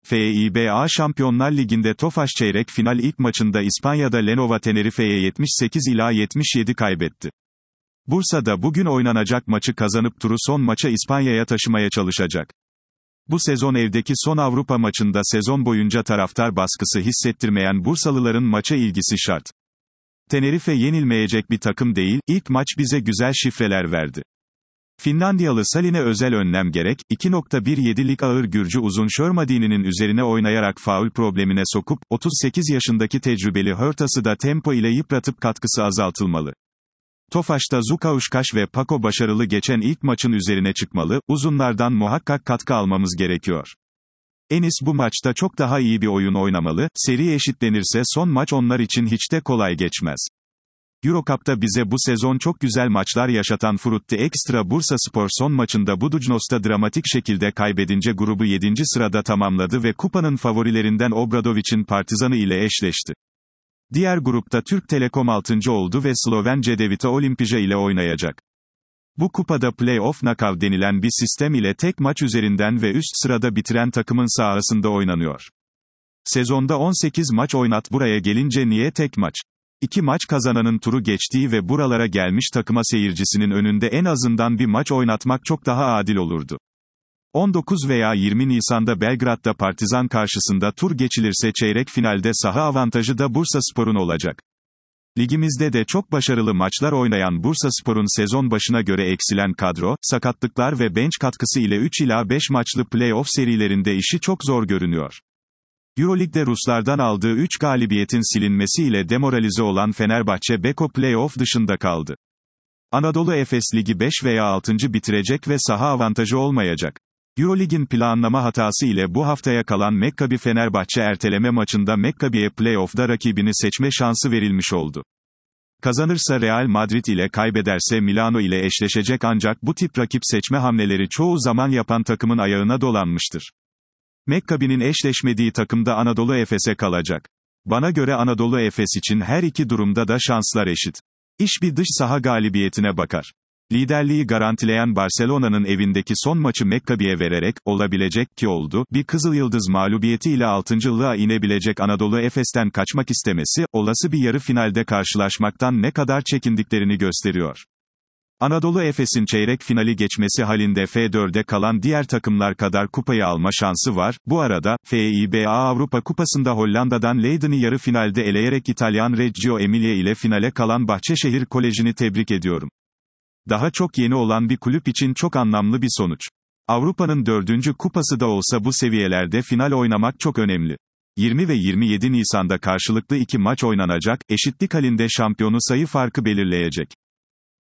FIBA Şampiyonlar Ligi'nde Tofaş çeyrek final ilk maçında İspanya'da Lenovo Tenerife'ye 78-77 kaybetti. Bursa'da bugün oynanacak maçı kazanıp turu son maça İspanya'ya taşımaya çalışacak. Bu sezon evdeki son Avrupa maçında sezon boyunca taraftar baskısı hissettirmeyen Bursalıların maça ilgisi şart. Tenerife yenilmeyecek bir takım değil, ilk maç bize güzel şifreler verdi. Finlandiyalı Saline özel önlem gerek, 2.17'lik ağır Gürcü uzun Şörmadini'nin üzerine oynayarak faul problemine sokup, 38 yaşındaki tecrübeli Hurtas'ı da tempo ile yıpratıp katkısı azaltılmalı. Tofaş'ta Zukauskaş ve Paco başarılı geçen ilk maçın üzerine çıkmalı, uzunlardan muhakkak katkı almamız gerekiyor. Enis bu maçta çok daha iyi bir oyun oynamalı, seri eşitlenirse son maç onlar için hiç de kolay geçmez. Eurocup'ta bize bu sezon çok güzel maçlar yaşatan Frutti Extra Bursaspor son maçında Budućnos'ta dramatik şekilde kaybedince grubu 7. sırada tamamladı ve kupanın favorilerinden Obradović'in Partizan'ı ile eşleşti. Diğer grupta Türk Telekom 6. oldu ve Sloven Cedevita Olimpija ile oynayacak. Bu kupada play-off knockout denilen bir sistem ile tek maç üzerinden ve üst sırada bitiren takımın sahasında oynanıyor. Sezonda 18 maç oynat buraya gelince niye tek maç? 2 maç kazananın turu geçtiği ve buralara gelmiş takıma seyircisinin önünde en azından bir maç oynatmak çok daha adil olurdu. 19 veya 20 Nisan'da Belgrad'da Partizan karşısında tur geçilirse çeyrek finalde saha avantajı da Bursaspor'un olacak. Ligimizde de çok başarılı maçlar oynayan Bursaspor'un sezon başına göre eksilen kadro, sakatlıklar ve bench katkısı ile 3 ila 5 maçlı play-off serilerinde işi çok zor görünüyor. Euroleague'de Ruslardan aldığı 3 galibiyetin silinmesiyle demoralize olan Fenerbahçe Beko play-off dışında kaldı. Anadolu Efes Ligi 5 veya 6. bitirecek ve saha avantajı olmayacak. Euroleague'in planlama hatası ile bu haftaya kalan Maccabi Fenerbahçe erteleme maçında Maccabi'ye play-off'da rakibini seçme şansı verilmiş oldu. Kazanırsa Real Madrid ile kaybederse Milano ile eşleşecek ancak bu tip rakip seçme hamleleri çoğu zaman yapan takımın ayağına dolanmıştır. Maccabi'nin eşleşmediği takımda Anadolu Efes'e kalacak. Bana göre Anadolu Efes için her iki durumda da şanslar eşit. İş bir dış saha galibiyetine bakar. Liderliği garantileyen Barcelona'nın evindeki son maçı Maccabi'ye vererek, olabilecek ki oldu, bir Kızılyıldız mağlubiyetiyle 6.'lığa inebilecek Anadolu Efes'ten kaçmak istemesi, olası bir yarı finalde karşılaşmaktan ne kadar çekindiklerini gösteriyor. Anadolu Efes'in çeyrek finali geçmesi halinde F4'e kalan diğer takımlar kadar kupayı alma şansı var. Bu arada, FIBA Avrupa Kupası'nda Hollanda'dan Leiden'i yarı finalde eleyerek İtalyan Reggio Emilia ile finale kalan Bahçeşehir Koleji'ni tebrik ediyorum. Daha çok yeni olan bir kulüp için çok anlamlı bir sonuç. Avrupa'nın 4. kupası da olsa bu seviyelerde final oynamak çok önemli. 20 ve 27 Nisan'da karşılıklı 2 maç oynanacak, eşitlik halinde şampiyonu sayı farkı belirleyecek.